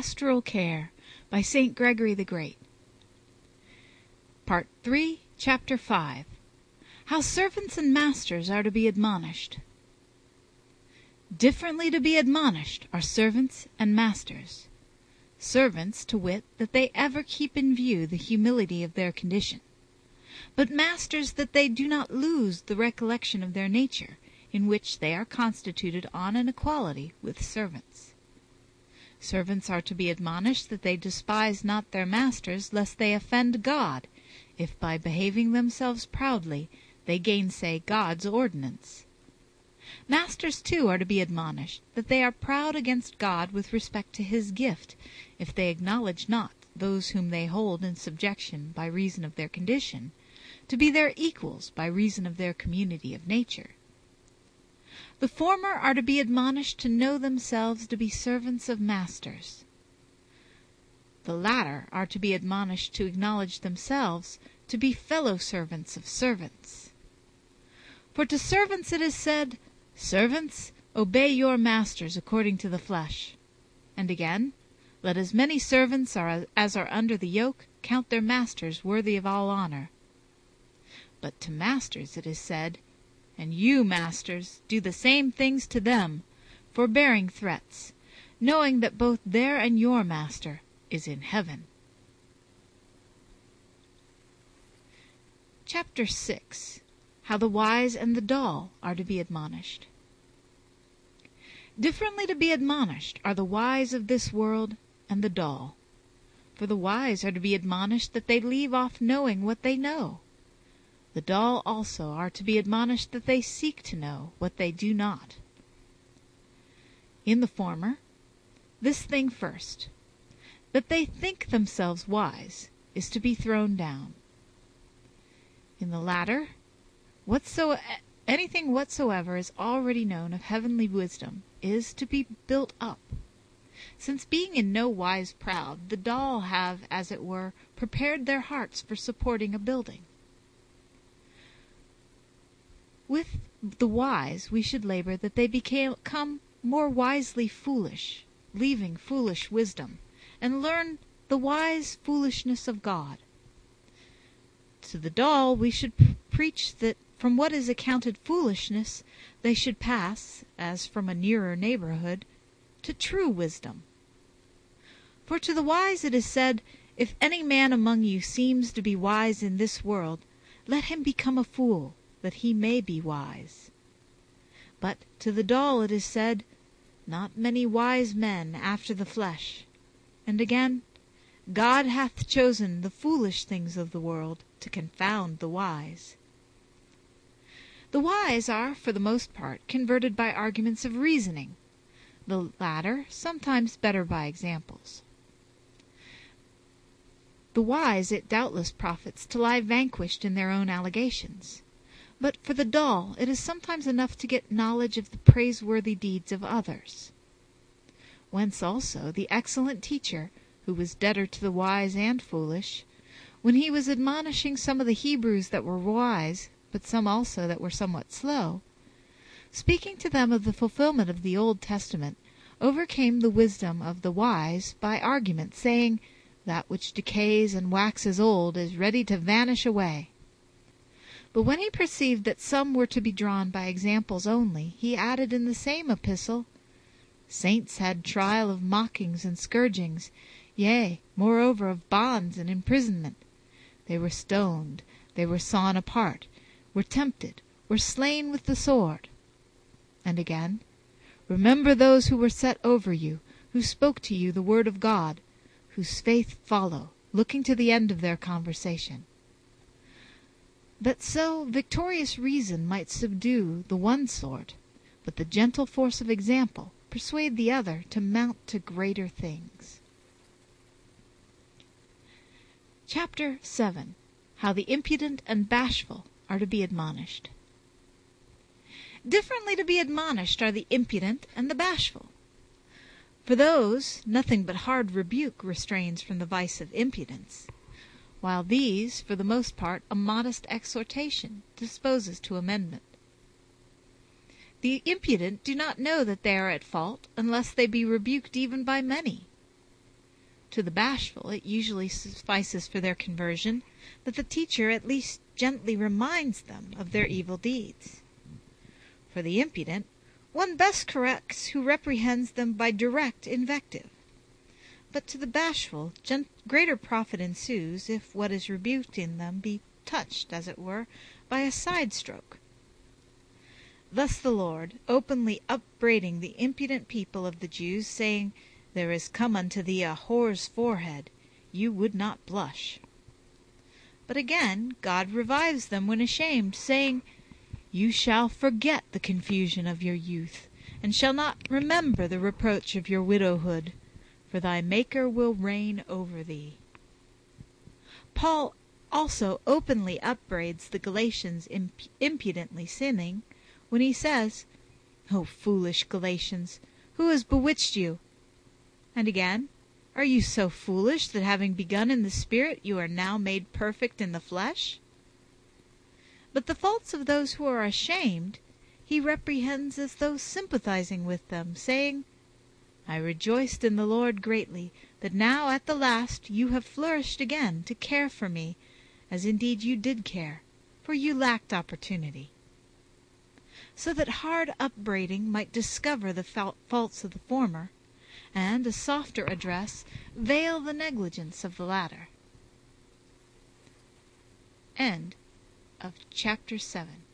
Pastoral Care by St. Gregory the Great. Part 3, Chapter 5. How Servants and Masters are to be Admonished. Differently to be admonished are servants and masters. Servants, to wit, that they ever keep in view the humility of their condition; but masters, that they do not lose the recollection of their nature, in which they are constituted on an equality with servants. Servants are to be admonished that they despise not their masters, lest they offend God, if by behaving themselves proudly they gainsay God's ordinance. Masters, too, are to be admonished that they are proud against God with respect to his gift, if they acknowledge not those whom they hold in subjection by reason of their condition, to be their equals by reason of their community of nature. The former are to be admonished to know themselves to be servants of masters. The latter are to be admonished to acknowledge themselves to be fellow servants of servants. For to servants it is said, "Servants, obey your masters according to the flesh." And again, "Let as many servants as are under the yoke count their masters worthy of all honor." But to masters it is said, "And you, masters, do the same things to them, forbearing threats, knowing that both their and your master is in heaven." Chapter 6. How the Wise and the Dull are to be Admonished. Differently to be admonished are the wise of this world and the dull. For the wise are to be admonished that they leave off knowing what they know. The dull also are to be admonished that they seek to know what they do not. In the former, this thing first, that they think themselves wise, is to be thrown down. In the latter, anything whatsoever is already known of heavenly wisdom is to be built up. Since being in no wise proud, the dull have, as it were, prepared their hearts for supporting a building. With the wise we should labor that they become more wisely foolish, leaving foolish wisdom, and learn the wise foolishness of God. To the dull we should preach that from what is accounted foolishness they should pass, as from a nearer neighborhood, to true wisdom. For to the wise it is said, "If any man among you seems to be wise in this world, let him become a fool, that he may be wise." But to the dull it is said, "Not many wise men after the flesh." And again, "God hath chosen the foolish things of the world to confound the wise." The wise are, for the most part, converted by arguments of reasoning; the latter sometimes better by examples. The wise it doubtless profits to lie vanquished in their own allegations; but for the dull it is sometimes enough to get knowledge of the praiseworthy deeds of others. Whence also the excellent teacher, who was debtor to the wise and foolish, when he was admonishing some of the Hebrews that were wise, but some also that were somewhat slow, speaking to them of the fulfillment of the Old Testament, overcame the wisdom of the wise by argument, saying, "That which decays and waxes old is ready to vanish away." But when he perceived that some were to be drawn by examples only, he added in the same epistle, "Saints had trial of mockings and scourgings, yea, moreover of bonds and imprisonment. They were stoned, they were sawn apart, were tempted, were slain with the sword." And again, "Remember those who were set over you, who spoke to you the word of God, whose faith follow, looking to the end of their conversation." That so victorious reason might subdue the one sort, but the gentle force of example persuade the other to mount to greater things. Chapter 7. How the Impudent and Bashful are to be Admonished. Differently to be admonished are the impudent and the bashful. For those, nothing but hard rebuke restrains from the vice of impudence, while these, for the most part, a modest exhortation disposes to amendment. The impudent do not know that they are at fault unless they be rebuked even by many. To the bashful it usually suffices for their conversion that the teacher at least gently reminds them of their evil deeds. For the impudent, one best corrects who reprehends them by direct invective. But to the bashful, greater profit ensues if what is rebuked in them be touched, as it were, by a side stroke. Thus the Lord, openly upbraiding the impudent people of the Jews, saying, "There is come unto thee a whore's forehead, you would not blush." But again God revives them when ashamed, saying, "You shall forget the confusion of your youth, and shall not remember the reproach of your widowhood, for thy Maker will reign over thee." Paul also openly upbraids the Galatians impudently sinning, when he says, "O foolish Galatians, who has bewitched you?" And again, "Are you so foolish that having begun in the Spirit you are now made perfect in the flesh?" But the faults of those who are ashamed he reprehends as though sympathizing with them, saying, "I rejoiced in the Lord greatly, that now at the last you have flourished again to care for me, as indeed you did care, for you lacked opportunity." So that hard upbraiding might discover the faults of the former, and a softer address veil the negligence of the latter. End of chapter 7.